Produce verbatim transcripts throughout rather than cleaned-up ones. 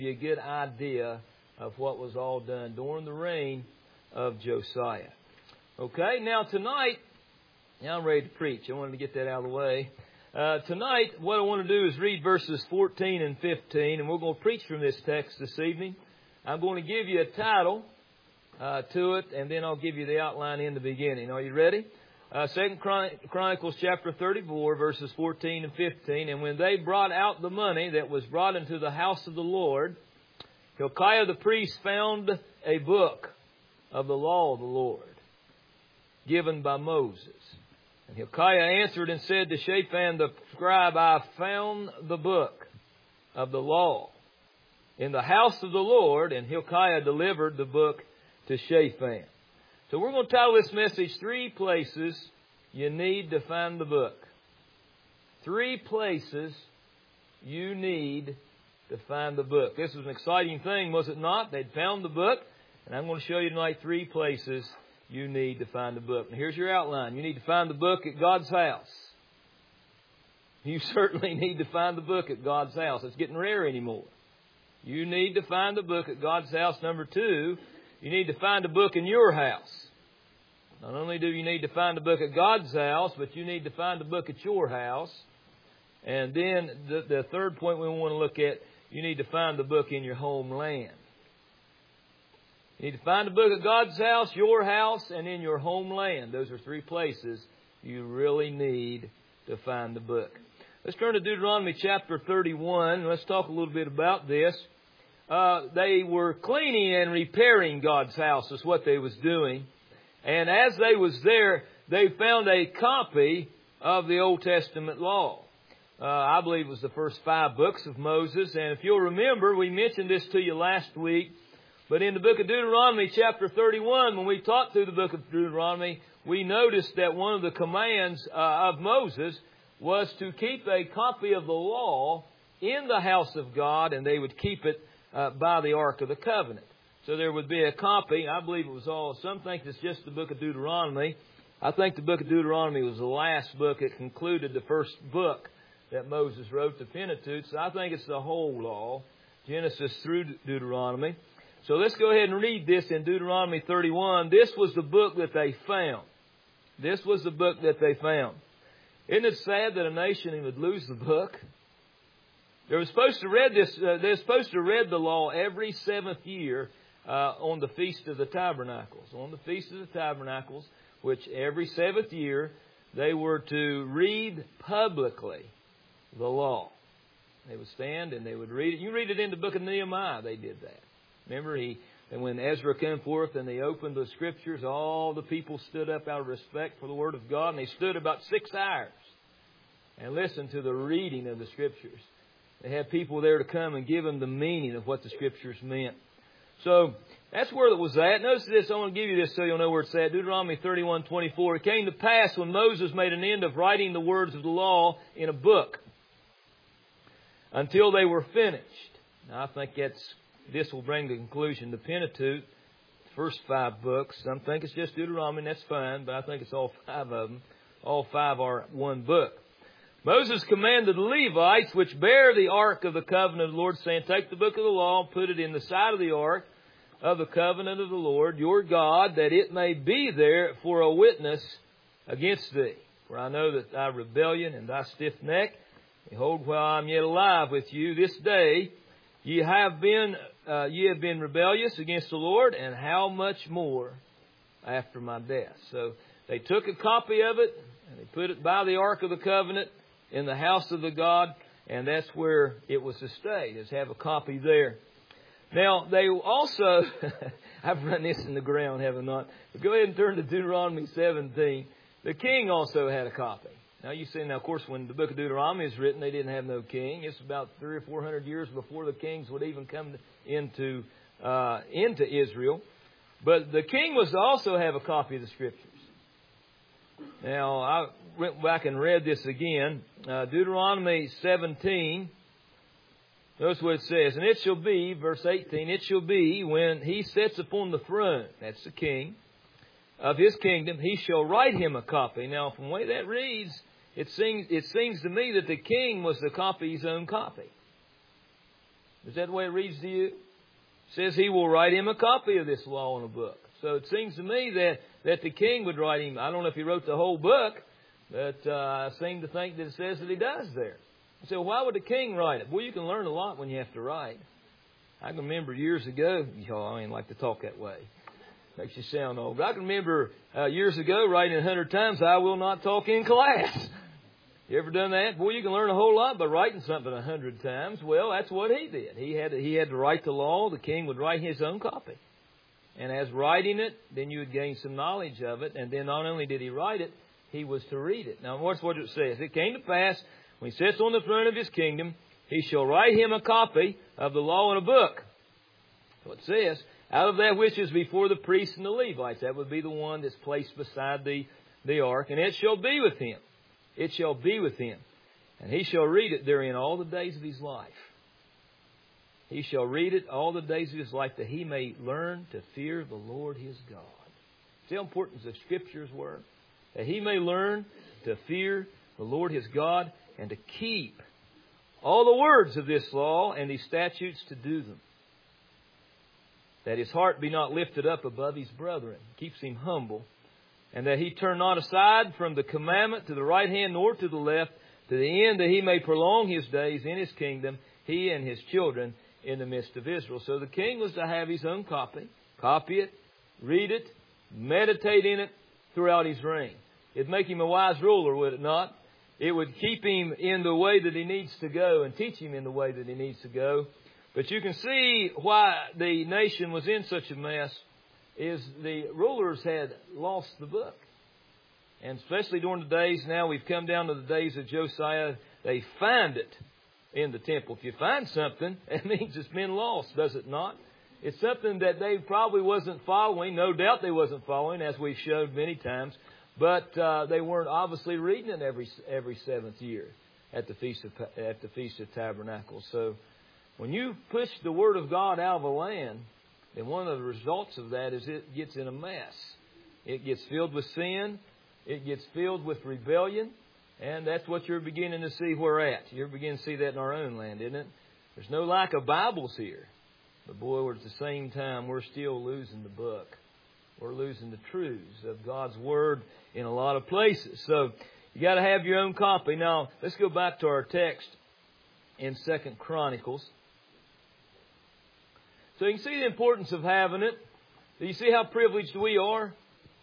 you a good idea of what was all done during the reign of Josiah. Okay, now tonight, now I'm ready to preach. I wanted to get that out of the way. Uh, tonight, what I want to do is read verses fourteen and fifteen, and we're going to preach from this text this evening. I'm going to give you a title uh, to it, and then I'll give you the outline in the beginning. Are you ready? Uh, Second Chronicles chapter thirty-four, verses fourteen and fifteen. And when they brought out the money that was brought into the house of the Lord, Hilkiah the priest found a book of the law of the Lord, given by Moses. And Hilkiah answered and said to Shaphan the scribe, I found the book of the law in the house of the Lord. And Hilkiah delivered the book to Shaphan. So we're going to title this message, Three Places You Need to Find the Book. Three places you need to find the book. This was an exciting thing, was it not? They'd found the book, and I'm going to show you tonight three places you need to find the book. And here's your outline. You need to find the book at God's house. You certainly need to find the book at God's house. It's getting rare anymore. You need to find the book at God's house. Number two, you need to find a book in your house. Not only do you need to find a book at God's house, but you need to find a book at your house. And then the, the third point we want to look at, you need to find the book in your homeland. You need to find a book at God's house, your house, and in your homeland. Those are three places you really need to find the book. Let's turn to Deuteronomy chapter thirty-one. Let's talk a little bit about this. Uh, they were cleaning and repairing God's house is what they was doing. And as they was there, they found a copy of the Old Testament law. Uh, I believe it was the first five books of Moses. And if you'll remember, we mentioned this to you last week. But in the book of Deuteronomy chapter thirty-one, when we taught through the book of Deuteronomy, we noticed that one of the commands uh, of Moses was to keep a copy of the law in the house of God, and they would keep it uh, by the Ark of the Covenant. So there would be a copy. I believe it was all, some think it's just the book of Deuteronomy. I think the book of Deuteronomy was the last book. It concluded the first book that Moses wrote, the Pentateuch. So I think it's the whole law, Genesis through Deuteronomy. So let's go ahead and read this in Deuteronomy thirty-one. This was the book that they found. This was the book that they found. Isn't it sad that a nation would lose the book? They were supposed to read this. Uh, they're supposed to read the law every seventh year uh, on the Feast of the Tabernacles. On the Feast of the Tabernacles, which every seventh year they were to read publicly the law. They would stand and they would read it. You read it in the book of Nehemiah. They did that. Remember, he and when Ezra came forth and they opened the Scriptures, all the people stood up out of respect for the Word of God, and they stood about six hours and listened to the reading of the Scriptures. They had people there to come and give them the meaning of what the Scriptures meant. So that's where it was at. Notice this. I want to give you this so you'll know where it's at. Deuteronomy thirty-one twenty-four. It came to pass when Moses made an end of writing the words of the law in a book until they were finished. Now, I think that's this will bring the conclusion the Pentateuch, first five books. Some think it's just Deuteronomy, and that's fine, but I think it's all five of them. All five are one book. Moses commanded the Levites, which bear the ark of the covenant of the Lord, saying, take the book of the law, put it in the side of the ark of the covenant of the Lord, your God, that it may be there for a witness against thee. For I know that thy rebellion and thy stiff neck, behold, while I am yet alive with you this day, ye have been uh, ye have been rebellious against the Lord, and how much more after my death. So they took a copy of it and they put it by the Ark of the Covenant in the house of the God, and that's where it was to stay. Just have a copy there. Now they also I've run this in the ground, have I not? But go ahead and turn to Deuteronomy seventeen. The king also had a copy. Now, you see, now, of course, when the book of Deuteronomy is written, they didn't have no king. It's about three or four hundred years before the kings would even come into uh, into Israel. But the king was to also have a copy of the Scriptures. Now, I went back and read this again. Uh, Deuteronomy seventeen. Notice what it says. And it shall be, verse eighteen, it shall be when he sits upon the throne, that's the king, of his kingdom, he shall write him a copy. Now, from the way that reads, It seems, it seems to me that the king was to copy his own copy. Is that the way it reads to you? It says he will write him a copy of this law in a book. So it seems to me that, that the king would write him. I don't know if he wrote the whole book, but uh, I seem to think that it says that he does there. So why would the king write it? Well, you can learn a lot when you have to write. I can remember years ago, y'all, I ain't like to talk that way. Makes you sound old. But I can remember uh, years ago writing a hundred times, I will not talk in class. You ever done that? Boy, you can learn a whole lot by writing something a hundred times. Well, that's what he did. He had to, he had to write the law. The king would write his own copy. And as writing it, then you would gain some knowledge of it. And then not only did he write it, he was to read it. Now, watch what it says. It came to pass, when he sits on the throne of his kingdom, he shall write him a copy of the law in a book. So it says, out of that which is before the priests and the Levites. That would be the one that's placed beside the, the ark. And it shall be with him. It shall be with him. And he shall read it therein all the days of his life. He shall read it all the days of his life, that he may learn to fear the Lord his God. See how important the Scriptures were? That he may learn to fear the Lord his God, and to keep all the words of this law and these statutes to do them. That his heart be not lifted up above his brethren. Keeps him humble. And that he turn not aside from the commandment to the right hand nor to the left, to the end that he may prolong his days in his kingdom, he and his children in the midst of Israel. So the king was to have his own copy, copy it, read it, meditate in it throughout his reign. It'd make him a wise ruler, would it not? It would keep him in the way that he needs to go and teach him in the way that he needs to go. But you can see why the nation was in such a mess is the rulers had lost the book. And especially during the days, now we've come down to the days of Josiah, they find it in the temple. If you find something, it means it's been lost, does it not? It's something that they probably wasn't following. No doubt they wasn't following, as we've showed many times. But uh, they weren't obviously reading it every every seventh year at the Feast of at the Feast of Tabernacles. So when you push the Word of God out of a land, then one of the results of that is it gets in a mess. It gets filled with sin. It gets filled with rebellion. And that's what you're beginning to see where we're at. You're beginning to see that in our own land, isn't it? There's no lack of Bibles here. But boy, at the same time, we're still losing the book. We're losing the truths of God's Word in a lot of places. So you got to have your own copy. Now, let's go back to our text in Second Chronicles. So you can see the importance of having it. Do you see how privileged we are?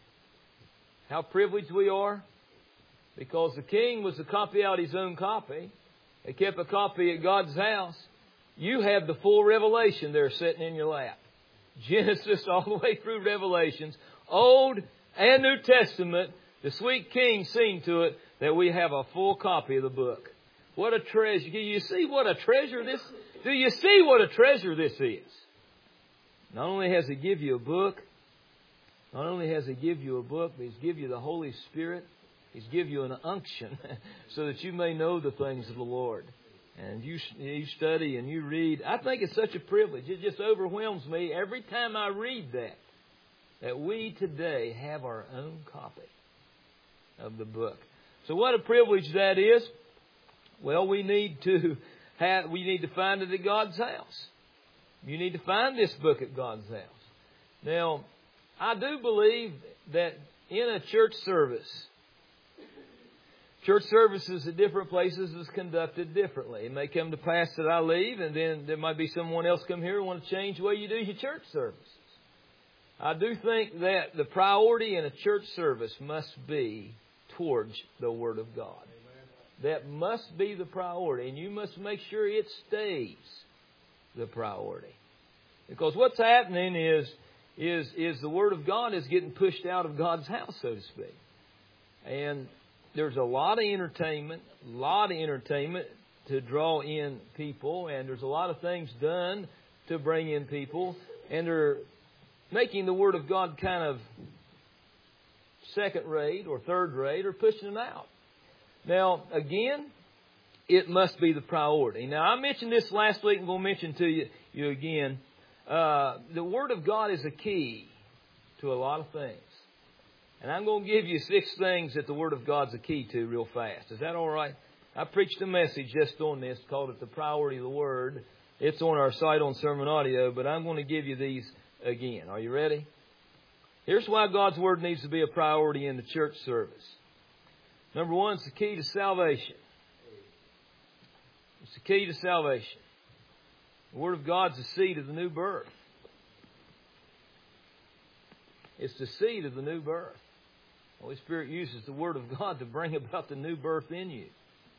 How privileged we are? Because the king was to copy out his own copy. He kept a copy at God's house. You have the full revelation there sitting in your lap. Genesis all the way through Revelations. Old and New Testament. The sweet king seen to it that we have a full copy of the book. What a treasure. Do you see what a treasure this Do you see what a treasure this is? Not only has He give you a book, not only has He give you a book, but He's give you the Holy Spirit. He's give you an unction so that you may know the things of the Lord. And you, you study and you read. I think it's such a privilege. It just overwhelms me every time I read that. That we today have our own copy of the book. So what a privilege that is. Well, we need to have, we need to find it at God's house. You need to find this book at God's house. Now, I do believe that in a church service, church services at different places is conducted differently. It may come to pass that I leave and then there might be someone else come here and want to change the way you do your church services. I do think that the priority in a church service must be towards the Word of God. Amen. That must be the priority, and you must make sure it stays the priority. Because what's happening is, is, is the Word of God is getting pushed out of God's house, so to speak. And there's a lot of entertainment, a lot of entertainment to draw in people, and there's a lot of things done to bring in people, and they're making the Word of God kind of second rate or third rate or pushing it out. Now, again, it must be the priority. Now, I mentioned this last week. I'm going to mention to you, you again. Uh, the Word of God is a key to a lot of things. And I'm going to give you six things that the Word of God's a key to real fast. Is that all right? I preached a message just on this, called it The Priority of the Word. It's on our site on Sermon Audio, but I'm going to give you these again. Are you ready? Here's why God's Word needs to be a priority in the church service. Number one, it's the key to salvation. It's the key to salvation. The Word of God's the seed of the new birth. It's the seed of the new birth. The Holy Spirit uses the Word of God to bring about the new birth in you.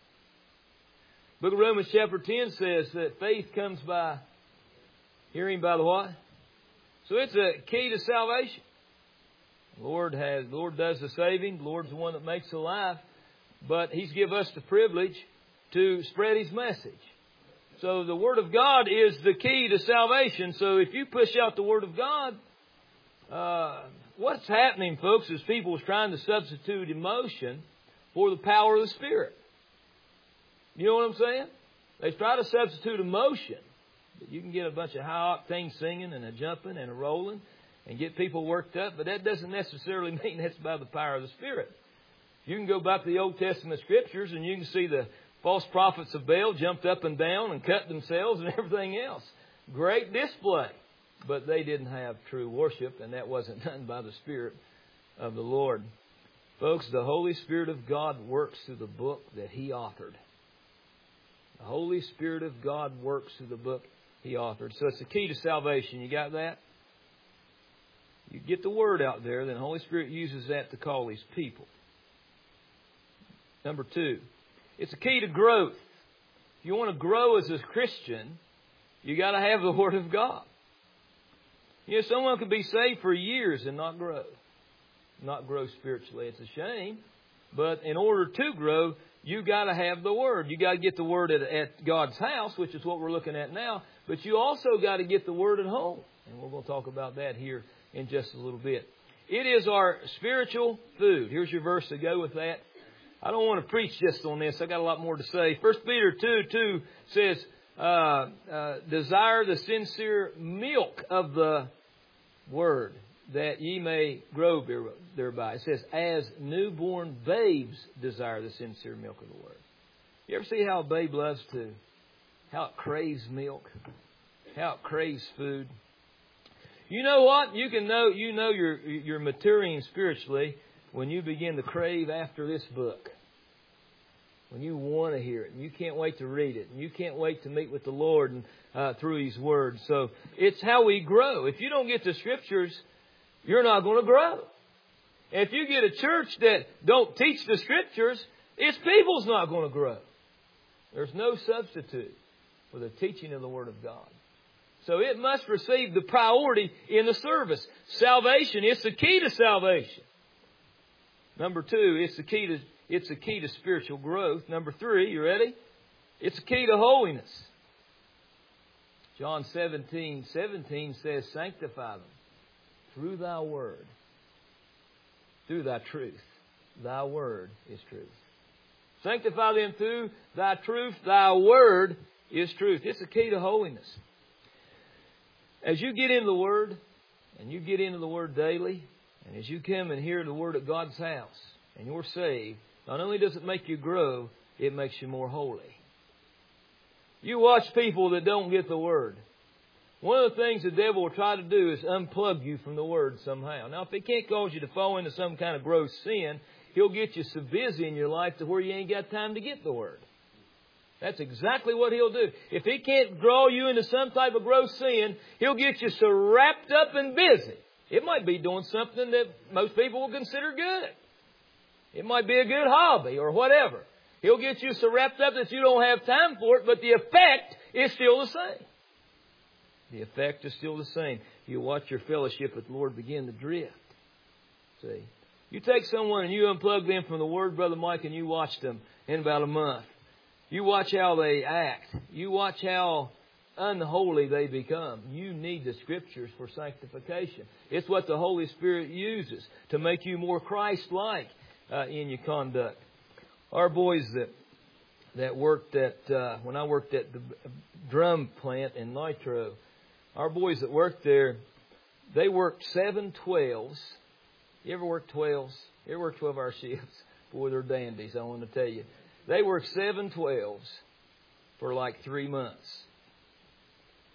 Book of Romans chapter ten says that faith comes by hearing by the what? So it's a key to salvation. The Lord has, the Lord does the saving. The Lord's the one that makes the life. But He's given us the privilege to spread His message. So the Word of God is the key to salvation. So if you push out the Word of God, uh, what's happening, folks, is people is trying to substitute emotion for the power of the Spirit. You know what I'm saying? They try to substitute emotion. But you can get a bunch of high-octane singing and a jumping and a rolling and get people worked up, but that doesn't necessarily mean that's by the power of the Spirit. You can go back to the Old Testament Scriptures and you can see the false prophets of Baal jumped up and down and cut themselves and everything else. Great display. But they didn't have true worship, and that wasn't done by the Spirit of the Lord. Folks, the Holy Spirit of God works through the book that He authored. The Holy Spirit of God works through the book He authored. So it's the key to salvation. You got that? You get the Word out there, then the Holy Spirit uses that to call His people. Number two, it's a key to growth. If you want to grow as a Christian, you got to have the Word of God. You know, someone could be saved for years and not grow. Not grow spiritually. It's a shame. But in order to grow, you got to have the Word. You got to get the Word at, at God's house, which is what we're looking at now. But you also got to get the Word at home. And we're going to talk about that here in just a little bit. It is our spiritual food. Here's your verse to go with that. I don't want to preach just on this. I got a lot more to say. First Peter two two says, uh, uh, desire the sincere milk of the Word, that ye may grow thereby. It says, as newborn babes desire the sincere milk of the Word. You ever see how a babe loves to, how it craves milk, how it craves food? You know what? You can know, you know you're, you're maturing spiritually when you begin to crave after this book. When you want to hear it, and you can't wait to read it, and you can't wait to meet with the Lord and, uh, through His Word. So it's how we grow. If you don't get the Scriptures, you're not going to grow. And if you get a church that don't teach the Scriptures, its people's not going to grow. There's no substitute for the teaching of the Word of God. So it must receive the priority in the service. Salvation, it's the key to salvation. Number two, it's the key to it's the key to spiritual growth. Number three, you ready? It's the key to holiness. John seventeen seventeen says, sanctify them through Thy Word, through Thy truth. Thy Word is truth. Sanctify them through Thy truth. Thy Word is truth. It's the key to holiness. As you get into the Word, and you get into the Word daily, and as you come and hear the Word at God's house, and you're saved, not only does it make you grow, it makes you more holy. You watch people that don't get the Word. One of the things the devil will try to do is unplug you from the Word somehow. Now, if he can't cause you to fall into some kind of gross sin, he'll get you so busy in your life to where you ain't got time to get the Word. That's exactly what he'll do. If he can't draw you into some type of gross sin, he'll get you so wrapped up and busy. It might be doing something that most people will consider good. It might be a good hobby or whatever. He'll get you so wrapped up that you don't have time for it, but the effect is still the same. The effect is still the same. You watch your fellowship with the Lord begin to drift. See? You take someone and you unplug them from the Word, Brother Mike, and you watch them in about a month. You watch how they act. You watch how unholy they become. You need the Scriptures for sanctification. It's what the Holy Spirit uses to make you more Christ-like uh, in your conduct. Our boys that that worked at, uh, when I worked at the drum plant in Nitro, our boys that worked there, they worked seven twelves. You ever work twelves? You ever work twelve-hour shifts? Boy, they're dandies, I want to tell you. They worked seven twelves for like three months.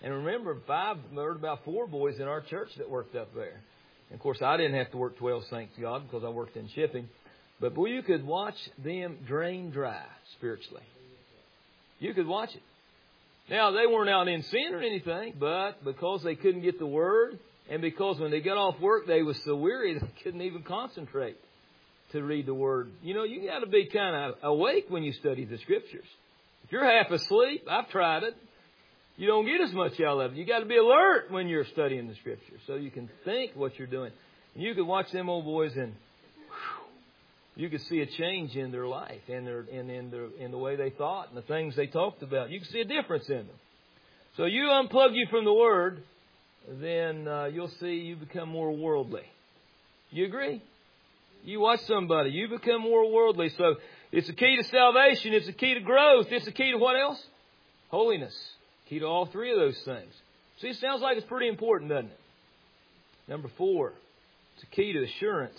And remember, five, there were about four boys in our church that worked up there. And of course, I didn't have to work twelve, thanks God, because I worked in shipping. But boy, you could watch them drain dry spiritually. You could watch it. Now, they weren't out in sin or anything, but because they couldn't get the Word, and because when they got off work, they were so weary they couldn't even concentrate to read the Word. You know, you got to be kind of awake when you study the Scriptures. If you're half asleep, I've tried it, you don't get as much out of it. You got to be alert when you're studying the Scriptures so you can think what you're doing. And you could watch them old boys and whew, you could see a change in their life and their in in their in the way they thought and the things they talked about. You can see a difference in them. So you unplug you from the Word, then uh, you'll see you become more worldly. You agree? You watch somebody, you become more worldly. So it's the key to salvation. It's the key to growth. It's the key to what else? Holiness. Key to all three of those things. See, it sounds like it's pretty important, doesn't it? Number four, it's a key to assurance.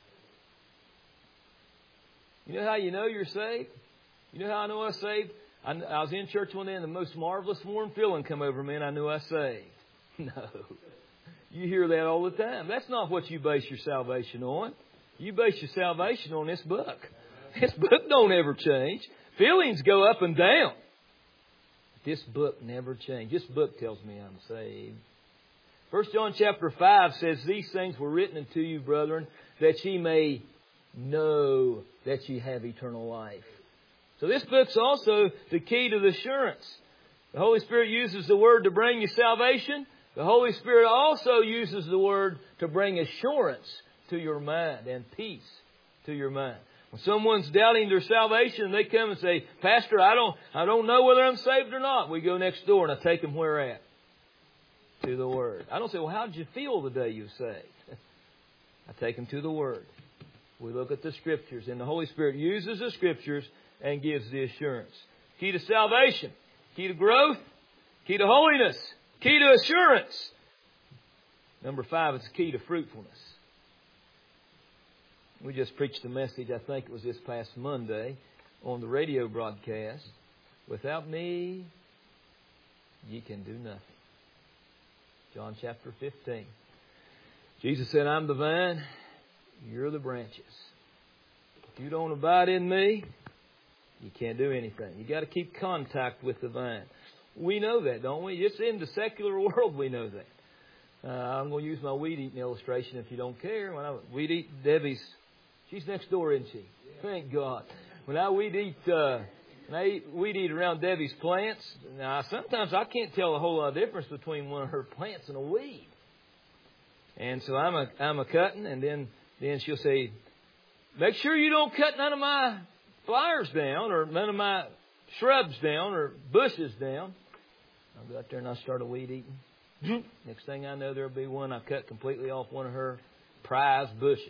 You know how you know you're saved? You know how I know I'm saved? I, I was in church one day and the most marvelous warm feeling come over me and I knew I was saved. No. You hear that all the time. That's not what you base your salvation on. You base your salvation on this book. This book don't ever change. Feelings go up and down. This book never changed. This book tells me I'm saved. First John chapter five says, these things were written unto you, brethren, that ye may know that ye have eternal life. So this book's also the key to the assurance. The Holy Spirit uses the Word to bring you salvation. The Holy Spirit also uses the Word to bring assurance to your mind and peace to your mind. When someone's doubting their salvation, they come and say, Pastor, I don't, I don't know whether I'm saved or not. We go next door and I take them where at? To the Word. I don't say, well, how did you feel the day you were saved? I take them to the Word. We look at the Scriptures, and the Holy Spirit uses the Scriptures and gives the assurance. Key to salvation, key to growth, key to holiness, key to assurance. Number five, it's key to fruitfulness. We just preached a message, I think it was this past Monday, on the radio broadcast. Without me, ye can do nothing. John chapter fifteen. Jesus said, I'm the vine, you're the branches. If you don't abide in me, you can't do anything. You got to keep contact with the vine. We know that, don't we? Just in the secular world, we know that. Uh, I'm going to use my weed eating illustration if you don't care. When I weed eat Debbie's, she's next door, isn't she? Thank God. When I weed eat, uh, when I eat, weed eat around Debbie's plants, now sometimes I can't tell a whole lot of difference between one of her plants and a weed. And so I'm a I'm a cutting, and then then she'll say, make sure you don't cut none of my flowers down, or none of my shrubs down, or bushes down. I'll go out there and I'll start a weed eating. Next thing I know, there'll be one I cut completely off one of her prized bushes.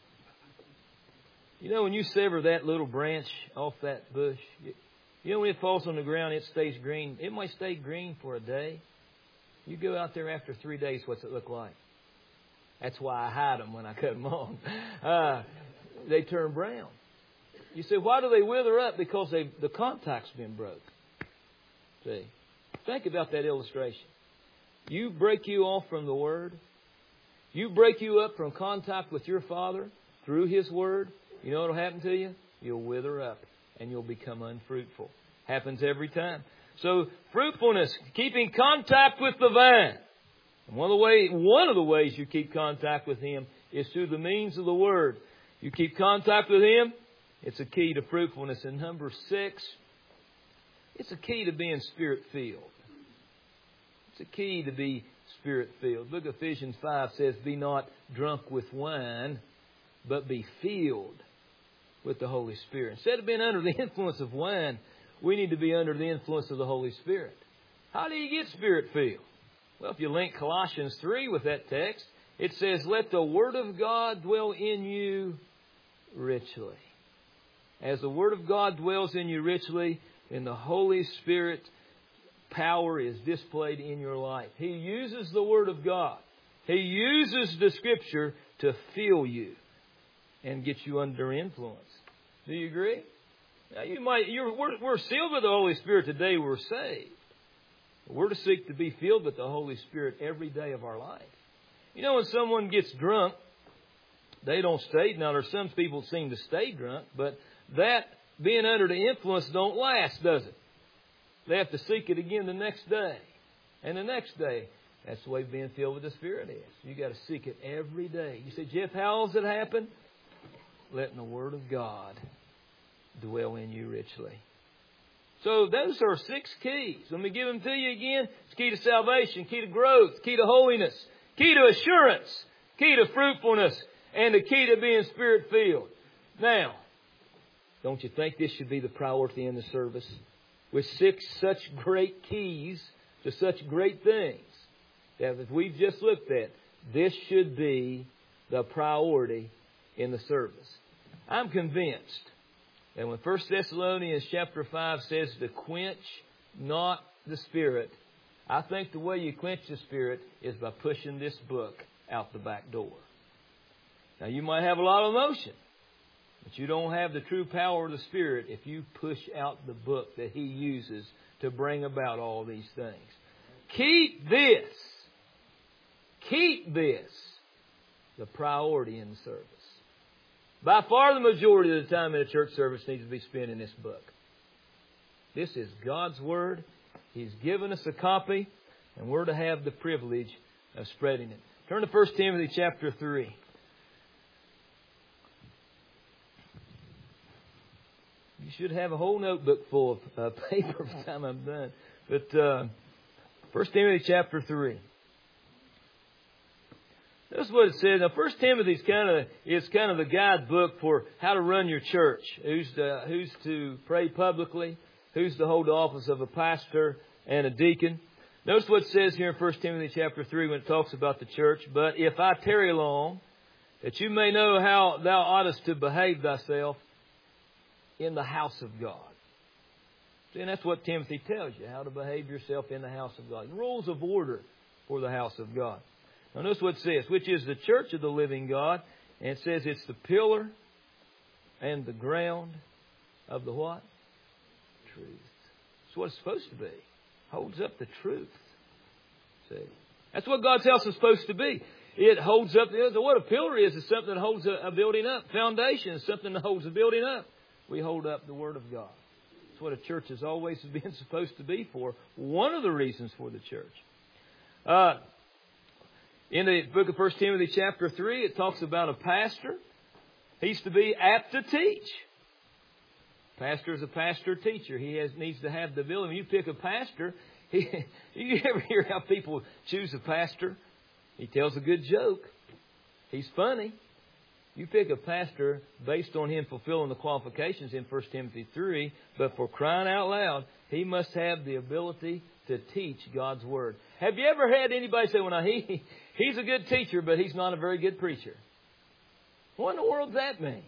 You know, when you sever that little branch off that bush, you know, when it falls on the ground, it stays green. It might stay green for a day. You go out there after three days, what's it look like? That's why I hide them when I cut them off. Uh, they turn brown. You say, why do they wither up? Because they the contact's been broke. See, think about that illustration. You break you off from the Word. You break you up from contact with your Father through His Word. You know what will happen to you? You'll wither up and you'll become unfruitful. Happens every time. So fruitfulness, keeping contact with the vine. And one of the way, one of the ways you keep contact with Him is through the means of the Word. You keep contact with Him, it's a key to fruitfulness. And number six, it's a key to being Spirit-filled. It's a key to be Spirit-filled. Look, Ephesians five says, be not drunk with wine, but be filled with the Holy Spirit. Instead of being under the influence of wine, we need to be under the influence of the Holy Spirit. How do you get Spirit-filled? Well, if you link Colossians three with that text, it says, let the Word of God dwell in you richly. As the Word of God dwells in you richly, then the Holy Spirit power is displayed in your life. He uses the Word of God. He uses the Scripture to fill you and get you under influence. Do you agree? Now you might. You're, we're, we're sealed with the Holy Spirit today. We're saved. We're to seek to be filled with the Holy Spirit every day of our life. You know, when someone gets drunk, they don't stay. Now, there's some people seem to stay drunk, but that being under the influence don't last, does it? They have to seek it again the next day and the next day. That's the way being filled with the Spirit is. You got to seek it every day. You say, Jeff, how does it happen? Letting the Word of God dwell in you richly. So those are six keys. Let me give them to you again. It's key to salvation, key to growth, key to holiness, key to assurance, key to fruitfulness, and the key to being Spirit-filled. Now, don't you think this should be the priority in the service? With six such great keys to such great things that if we've just looked at, this should be the priority in the service. I'm convinced that when First Thessalonians chapter five says to quench not the Spirit, I think the way you quench the Spirit is by pushing this book out the back door. Now, you might have a lot of emotion, but you don't have the true power of the Spirit if you push out the book that He uses to bring about all these things. Keep this, keep this the priority in the service. By far the majority of the time in a church service needs to be spent in this book. This is God's Word. He's given us a copy, and we're to have the privilege of spreading it. Turn to First Timothy chapter three. You should have a whole notebook full of uh, paper by the time I'm done. But uh, First Timothy chapter three. That's what it says. Now, First Timothy is kind of is kind of the guidebook for how to run your church. Who's to, who's to pray publicly? Who's to hold the office of a pastor and a deacon? Notice what it says here in First Timothy chapter three when it talks about the church. But if I tarry long, that you may know how thou oughtest to behave thyself in the house of God. See, and that's what Timothy tells you, how to behave yourself in the house of God. Rules of order for the house of God. Now notice what it says, which is the church of the living God. And it says it's the pillar and the ground of the what? Truth. That's what it's supposed to be. Holds up the truth. See? That's what God's house is supposed to be. It holds up, what a pillar is, is something that holds a building up. Foundation is something that holds a building up. We hold up the Word of God. That's what a church has always been supposed to be for. One of the reasons for the church. Uh, in the book of First Timothy chapter three, it talks about a pastor. He's to be apt to teach. Pastor is a pastor teacher. He has, needs to have the ability. When you pick a pastor, he, you ever hear how people choose a pastor? He tells a good joke. He's funny. You pick a pastor based on him fulfilling the qualifications in First Timothy three, but for crying out loud, he must have the ability to teach God's Word. Have you ever had anybody say, well, now, he, he's a good teacher, but he's not a very good preacher? What in the world does that mean?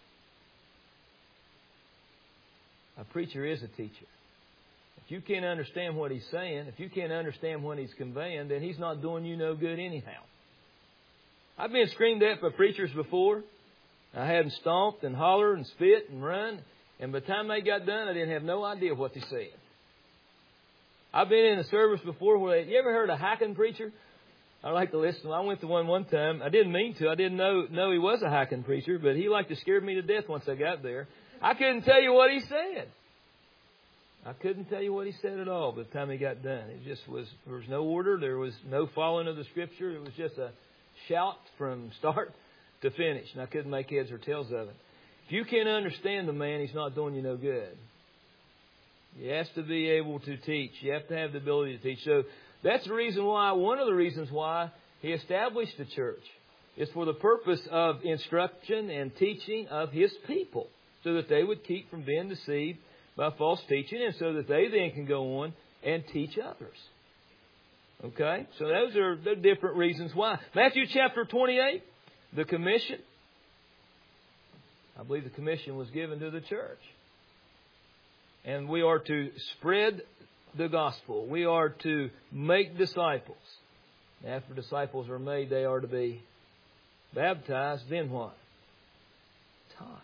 A preacher is a teacher. If you can't understand what he's saying, if you can't understand what he's conveying, then he's not doing you no good anyhow. I've been screamed at by preachers before. I had them stomped and hollered and spit and run. And by the time they got done, I didn't have no idea what they said. I've been in a service before where they, you ever heard a hacking preacher? I like to listen. I went to one one time. I didn't mean to. I didn't know know he was a hacking preacher, but he liked to scare me to death once I got there. I couldn't tell you what he said. I couldn't tell you what he said at all by the time he got done. It just was, there was no order. There was no following of the Scripture. It was just a shout from start to finish. And I couldn't make heads or tails of it. If you can't understand the man, he's not doing you no good. You have to be able to teach. You have to have the ability to teach. So that's the reason why, one of the reasons why he established the church is for the purpose of instruction and teaching of his people, so that they would keep from being deceived by false teaching, and so that they then can go on and teach others. Okay? So those are the different reasons why. Matthew chapter twenty-eight, the commission. I believe the commission was given to the church. And we are to spread the gospel. We are to make disciples. After disciples are made, they are to be baptized. Then what? Taught.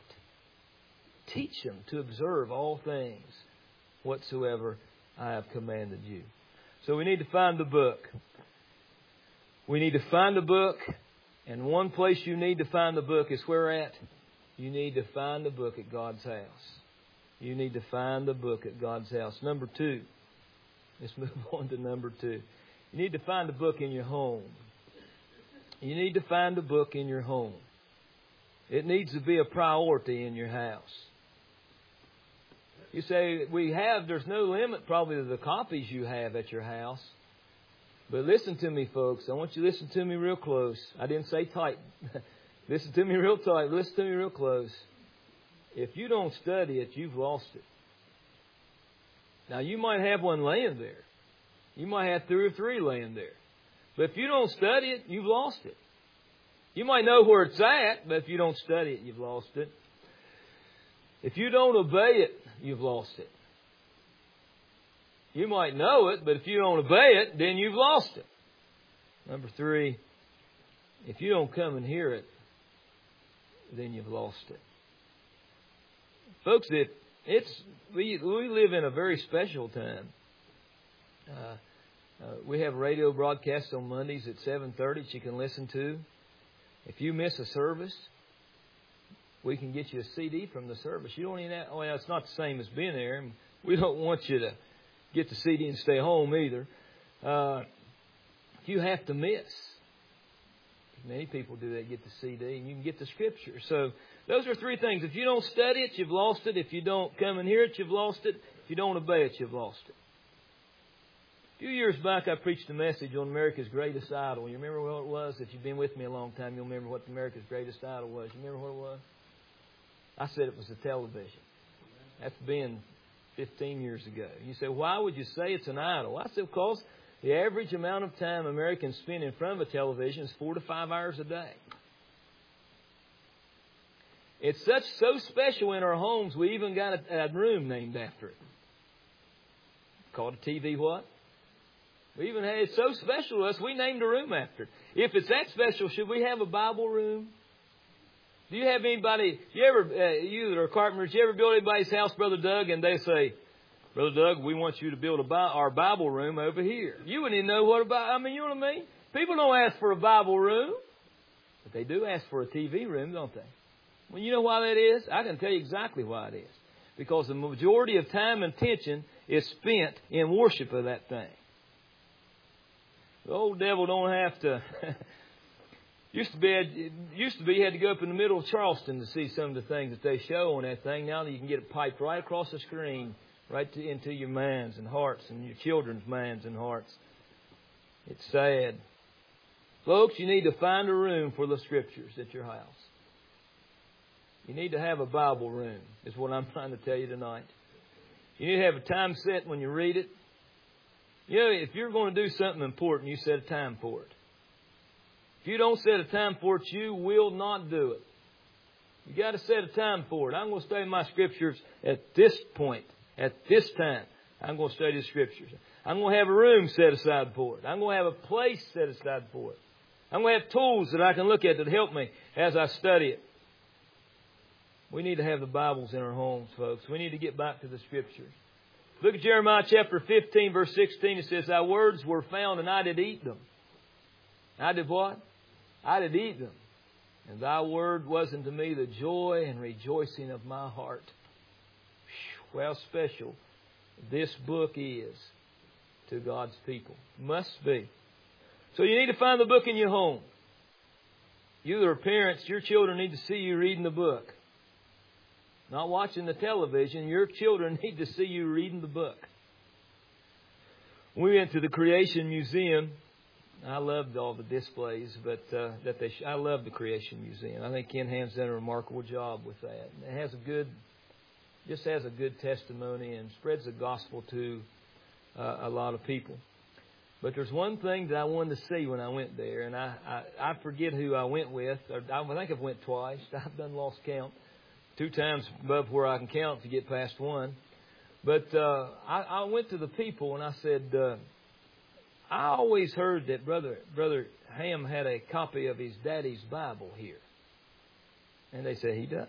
Teach them to observe all things whatsoever I have commanded you. So we need to find the book. We need to find the book. And one place you need to find the book is where at? You need to find the book at God's house. You need to find the book at God's house. Number two. Let's move on to number two. You need to find a book in your home. You need to find a book in your home. It needs to be a priority in your house. You say, we have, there's no limit probably to the copies you have at your house. But listen to me, folks. I want you to listen to me real close. I didn't say tight. Listen to me real tight. Listen to me real close. If you don't study it, you've lost it. Now, you might have one laying there. You might have two or three laying there. But if you don't study it, you've lost it. You might know where it's at, but if you don't study it, you've lost it. If you don't obey it, you've lost it. You might know it, but if you don't obey it, then you've lost it. Number three, if you don't come and hear it, then you've lost it. Folks, it, it's we, we live in a very special time. Uh, uh, we have radio broadcasts on Mondays at seven thirty that you can listen to. If you miss a service, we can get you a C D from the service. You don't even have, well, it's not the same as being there. We don't want you to get the C D and stay home either. Uh, if you have to miss, many people do that, get the C D, and you can get the Scripture. So those are three things. If you don't study it, you've lost it. If you don't come and hear it, you've lost it. If you don't obey it, you've lost it. A few years back, I preached a message on America's Greatest Idol. You remember what it was? If you've been with me a long time, you'll remember what America's Greatest Idol was. You remember what it was? I said it was the television. That's been fifteen years ago. You say, why would you say it's an idol? I said, because the average amount of time Americans spend in front of a television is four to five hours a day. It's such so special in our homes, we even got a, a room named after it. Called a T V what? We even had it so special to us, we named a room after it. If it's that special, should we have a Bible room? Do you have anybody, you ever, uh, you that are carpenters, you ever build anybody's house, Brother Doug, and they say, Brother Doug, we want you to build a Bi- our Bible room over here. You wouldn't even know what about, I mean, you know what I mean? People don't ask for a Bible room, but they do ask for a T V room, don't they? Well, you know why that is? I can tell you exactly why it is. Because the majority of time and attention is spent in worship of that thing. The old devil don't have to... Used to be, used to be you had to go up in the middle of Charleston to see some of the things that they show on that thing. Now you can get it piped right across the screen, right to, into your minds and hearts and your children's minds and hearts. It's sad. Folks, you need to find a room for the Scriptures at your house. You need to have a Bible room, is what I'm trying to tell you tonight. You need to have a time set when you read it. You know, if you're going to do something important, you set a time for it. If you don't set a time for it, you will not do it. You got to set a time for it. I'm going to study my Scriptures at this point, at this time. I'm going to study the Scriptures. I'm going to have a room set aside for it. I'm going to have a place set aside for it. I'm going to have tools that I can look at that help me as I study it. We need to have the Bibles in our homes, folks. We need to get back to the Scriptures. Look at Jeremiah chapter fifteen, verse sixteen. It says, Thy words were found, and I did eat them. I did what? I did eat them. And Thy word was unto me the joy and rejoicing of my heart. Whew, how special this book is to God's people. Must be. So you need to find the book in your home. You that are parents, your children need to see you reading the book. Not watching the television. Your children need to see you reading the book. We went to the Creation Museum. I loved all the displays, but uh, that they sh- I love the Creation Museum. I think Ken Ham's done a remarkable job with that. It has a good, just has a good testimony and spreads the gospel to uh, a lot of people. But there's one thing that I wanted to see when I went there, and I, I, I forget who I went with. Or I think I've went twice. I've done lost count. Two times above where I can count to get past one. But uh, I, I went to the people and I said, uh, I always heard that Brother Brother Ham had a copy of his daddy's Bible here. And they said, he does.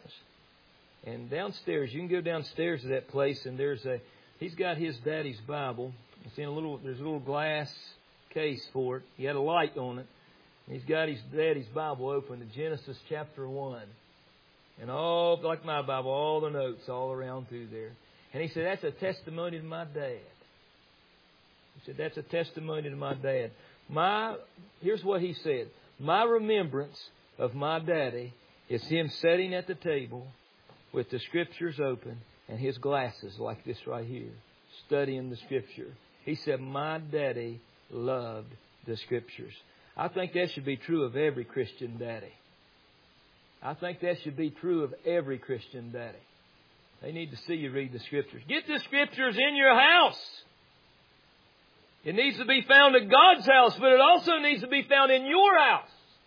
And downstairs, you can go downstairs to that place and there's a, he's got his daddy's Bible It's in a little. There's a little glass case for it. He had a light on it. And he's got his daddy's Bible open to Genesis chapter one, and all like my Bible, all the notes all around through there. And he said, "That's a testimony to my dad." He said, "That's a testimony to my dad." My here's what he said: "My remembrance of my daddy is him sitting at the table with the Scriptures open and his glasses like this right here, studying the Scripture." He said, "My daddy loved the Scriptures." I think that should be true of every Christian daddy. I think that should be true of every Christian daddy. They need to see you read the Scriptures. Get the Scriptures in your house. It needs to be found at God's house, but it also needs to be found in your house.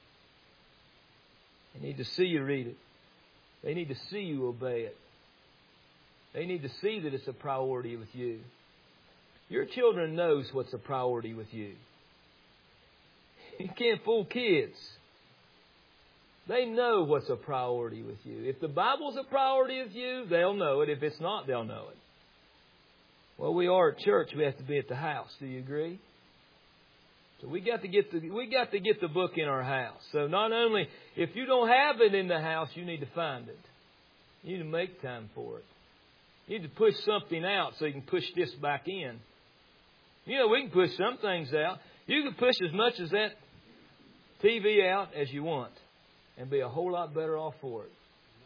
They need to see you read it. They need to see you obey it. They need to see that it's a priority with you. Your children knows what's a priority with you. You can't fool kids. They know what's a priority with you. If the Bible's a priority with you, they'll know it. If it's not, they'll know it. Well, we are at church. We have to be at the house. Do you agree? So we got to get the we got to get the book in our house. So not only if you don't have it in the house, you need to find it. You need to make time for it. You need to push something out so you can push this back in. You know, we can push some things out. You can push as much as that T V out as you want and be a whole lot better off for it.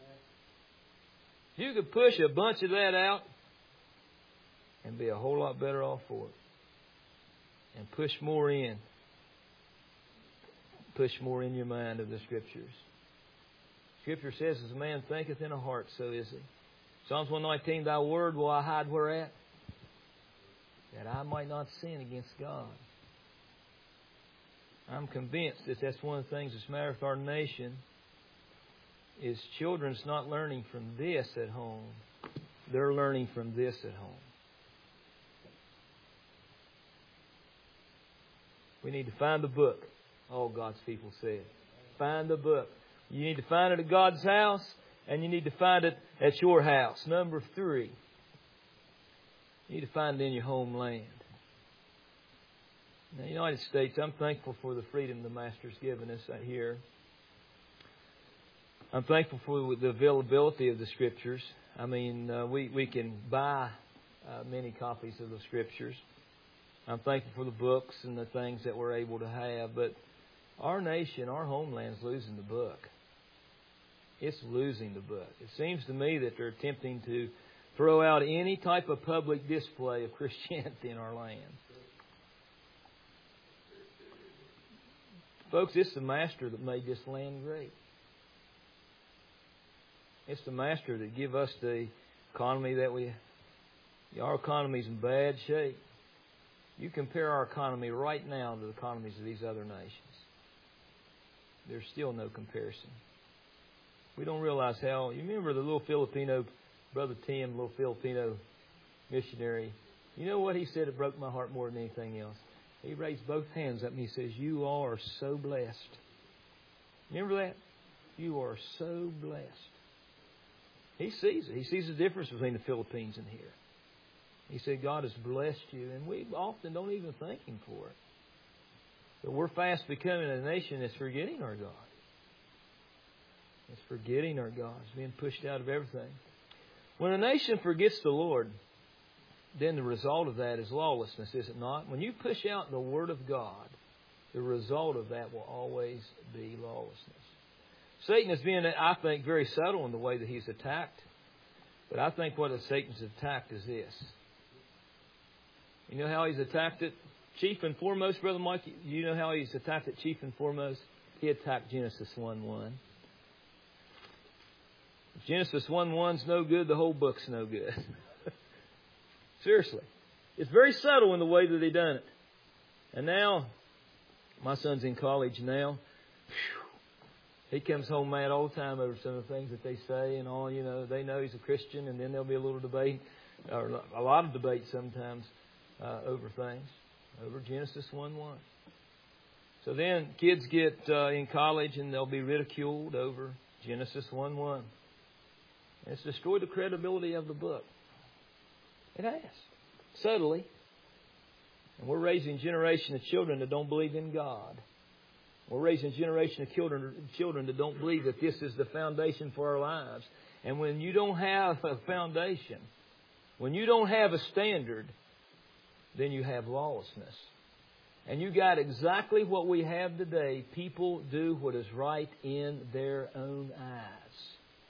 You could push a bunch of that out and be a whole lot better off for it. And push more in. Push more in your mind of the Scriptures. Scripture says, as a man thinketh in a heart, so is he. Psalms one nineteen, Thy word will I hide where at? That I might not sin against God. I'm convinced that that's one of the things that's the matter with our nation is children's not learning from this at home. They're learning from this at home. We need to find the book. All God's people said. Find the book. You need to find it at God's house, and you need to find it at your house. Number three, you need to find it in your homeland. In the United States, I'm thankful for the freedom the Master's given us out here. I'm thankful for the availability of the Scriptures. I mean, uh, we, we can buy uh, many copies of the Scriptures. I'm thankful for the books and the things that we're able to have. But our nation, our homeland's losing the book. It's losing the book. It seems to me that they're attempting to throw out any type of public display of Christianity in our land. Folks, it's the Master that made this land great. It's the Master that give us the economy that we... Our economy's in bad shape. You compare our economy right now to the economies of these other nations. There's still no comparison. We don't realize how... You remember the little Filipino, Brother Tim, little Filipino missionary. You know what he said that broke my heart more than anything else? He raised both hands up and he says, "You all are so blessed." Remember that? You are so blessed. He sees it. He sees the difference between the Philippines and here. He said, God has blessed you. And we often don't even thank Him for it. But we're fast becoming a nation that's forgetting our God. It's forgetting our God. It's being pushed out of everything. When a nation forgets the Lord, then the result of that is lawlessness, is it not? When you push out the Word of God, the result of that will always be lawlessness. Satan has been, I think, very subtle in the way that he's attacked. But I think what Satan's attacked is this. You know how he's attacked it? Chief and foremost, Brother Mike, you know how he's attacked it chief and foremost? He attacked Genesis one one. If Genesis one one's no good, the whole book's no good. Seriously. It's very subtle in the way that he done it. And now, my son's in college now. Whew, he comes home mad all the time over some of the things that they say and all. You know, they know he's a Christian, and then there'll be a little debate, or a lot of debate sometimes uh, over things, over Genesis one one. So then kids get uh, in college and they'll be ridiculed over Genesis one one. And it's destroyed the credibility of the book. It has. Subtly. And we're raising a generation of children that don't believe in God. We're raising a generation of children, children that don't believe that this is the foundation for our lives. And when you don't have a foundation, when you don't have a standard, then you have lawlessness. And you got exactly what we have today. People do what is right in their own eyes.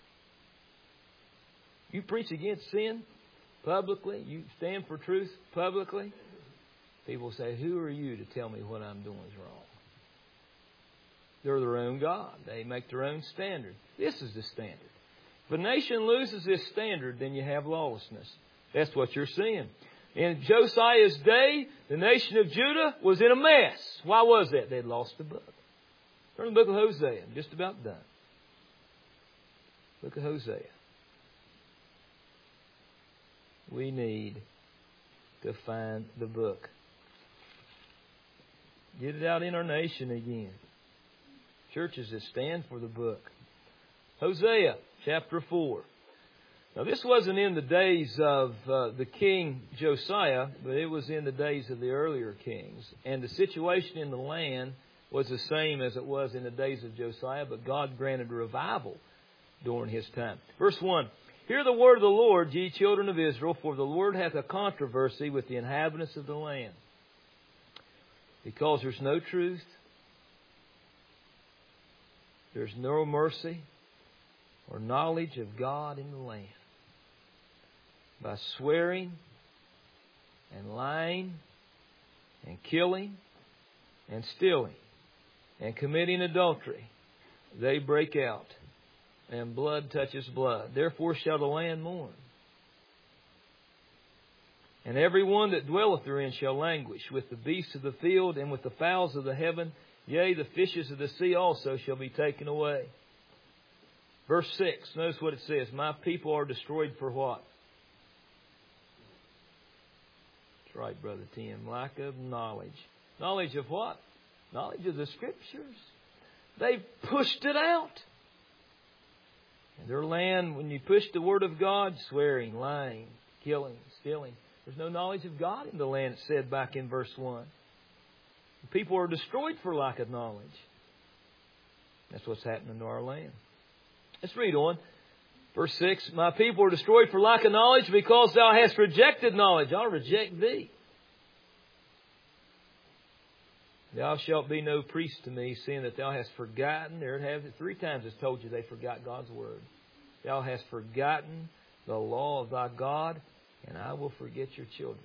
You preach against sin publicly. You stand for truth publicly. People say, who are you to tell me what I'm doing is wrong? They're their own God. They make their own standard. This is the standard. If a nation loses this standard, then you have lawlessness. That's what you're seeing. In Josiah's day, the nation of Judah was in a mess. Why was that? They'd lost the book. Turn to the book of Hosea. I'm just about done. Book of Hosea. We need to find the book. Get it out in our nation again. Churches that stand for the book. Hosea chapter four. Now this wasn't in the days of uh, the king Josiah, but it was in the days of the earlier kings. And the situation in the land was the same as it was in the days of Josiah, but God granted a revival during his time. Verse one. Hear the word of the Lord, ye children of Israel, for the Lord hath a controversy with the inhabitants of the land. Because there's no truth, there's no mercy or knowledge of God in the land. By swearing and lying and killing and stealing and committing adultery, they break out, and blood touches blood. Therefore shall the land mourn. And every one that dwelleth therein shall languish, with the beasts of the field and with the fowls of the heaven. Yea, the fishes of the sea also shall be taken away. Verse six, notice what it says. My people are destroyed for what? That's right, Brother Tim. Lack of knowledge. Knowledge of what? Knowledge of the Scriptures. They've pushed it out. And their land, when you push the Word of God, swearing, lying, killing, stealing. There's no knowledge of God in the land, it said back in verse one. People are destroyed for lack of knowledge. That's what's happening to our land. Let's read on. Verse six, my people are destroyed for lack of knowledge, because thou hast rejected knowledge. I'll reject thee. Thou shalt be no priest to me, seeing that thou hast forgotten. There it has it. Three times it's told you they forgot God's word. Thou hast forgotten the law of thy God, and I will forget your children.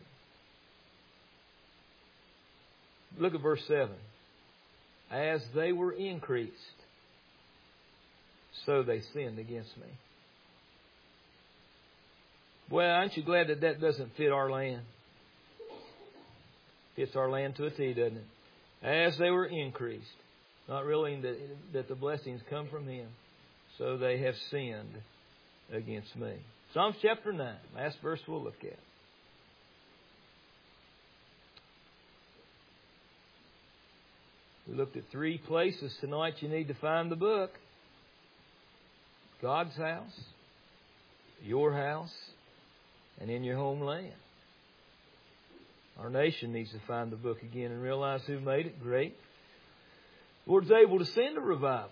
Look at verse seven. As they were increased, so they sinned against me. Well, aren't you glad that that doesn't fit our land? Fits our land to a T, doesn't it? As they were increased, not realizing that, that the blessings come from Him, so they have sinned against me. Psalms chapter nine, last verse we'll look at. We looked at three places tonight you need to find the book. God's house, your house, and in your homeland. Our nation needs to find the book again and realize who made it. Great. The Lord's able to send a revival.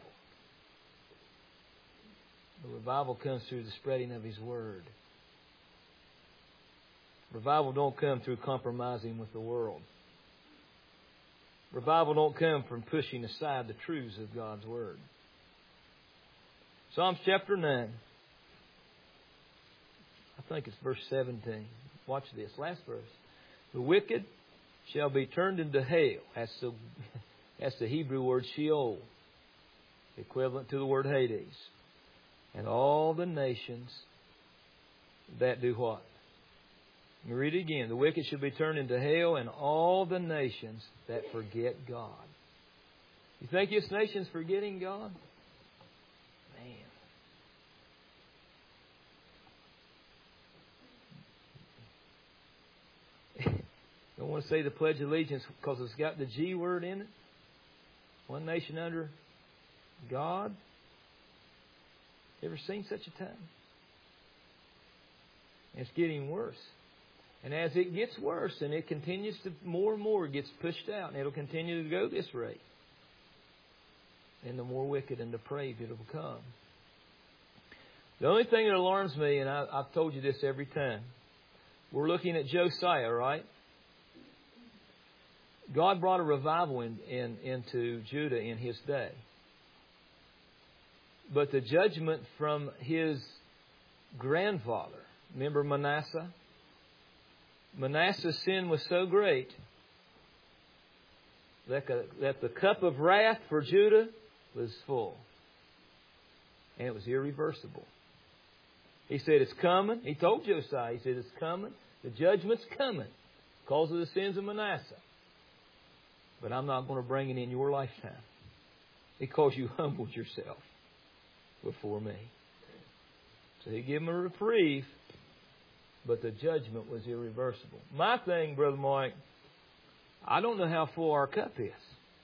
The revival comes through the spreading of His Word. Revival don't come through compromising with the world. Revival don't come from pushing aside the truths of God's Word. Psalms chapter nine. I think it's verse seventeen. Watch this. Last verse. The wicked shall be turned into hell. That's the, that's the Hebrew word Sheol, equivalent to the word Hades. And all the nations that do what? Let me read it again. The wicked shall be turned into hell, and all the nations that forget God. You think this nation's forgetting God? Man. Don't want to say the Pledge of Allegiance because it's got the G word in it. One nation under God. Ever seen such a time? It's getting worse. And as it gets worse, and it continues to, more and more gets pushed out, and it'll continue to go this rate, and the more wicked and depraved it'll become. The only thing that alarms me, and I, I've told you this every time, we're looking at Josiah, right? God brought a revival in, in, into Judah in his day. But the judgment from his grandfather, remember Manasseh? Manasseh's sin was so great that the, that the cup of wrath for Judah was full. And it was irreversible. He said, it's coming. He told Josiah, he said, it's coming. The judgment's coming because of the sins of Manasseh. But I'm not going to bring it in your lifetime because you humbled yourself before me. So he gave him a reprieve, but the judgment was irreversible. My thing, Brother Mike, I don't know how full our cup is.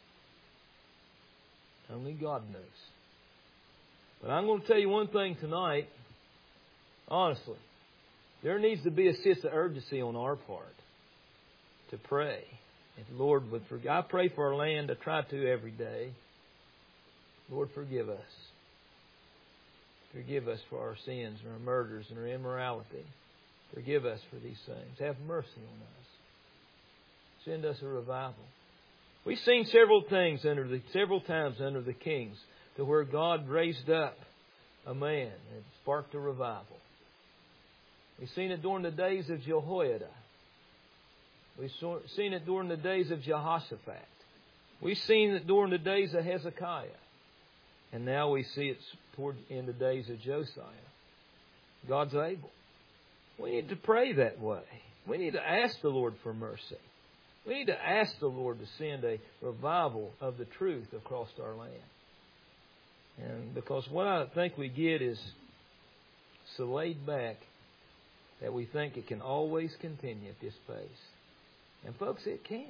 Only God knows. But I'm going to tell you one thing tonight, honestly. There needs to be a sense of urgency on our part to pray. If the Lord would forgive. I pray for our land. I try to every day. Lord, forgive us. Forgive us for our sins and our murders and our immorality. Forgive us for these things. Have mercy on us. Send us a revival. We've seen several things under the several times under the kings to where God raised up a man and sparked a revival. We've seen it during the days of Jehoiada. We've seen it during the days of Jehoshaphat. We've seen it during the days of Hezekiah. And now we see it toward in the days of Josiah. God's able. We need to pray that way. We need to ask the Lord for mercy. We need to ask the Lord to send a revival of the truth across our land. And because what I think we get is so laid back that we think it can always continue at this pace. And folks, it can't.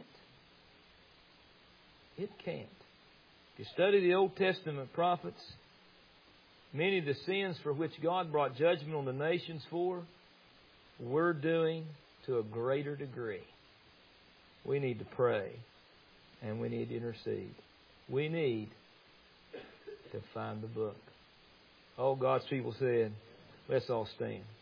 It can't. If you study the Old Testament prophets, many of the sins for which God brought judgment on the nations for, we're doing to a greater degree. We need to pray and we need to intercede. We need to find the book. All God's people said, let's all stand.